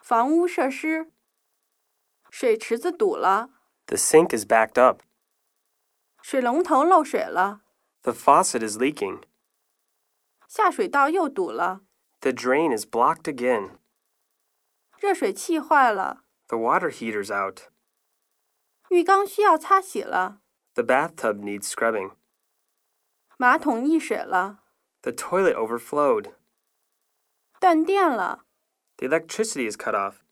房屋设施，水池子堵了， The sink is backed up. 水龙头漏水了， The faucet is leaking. 下水道又堵了， The drain is blocked again. 热水器坏了， The water heater's out. 浴缸需要擦洗了， The bathtub needs scrubbing. 马桶溢水了， The toilet overflowed. 断电了， The electricity is cut off.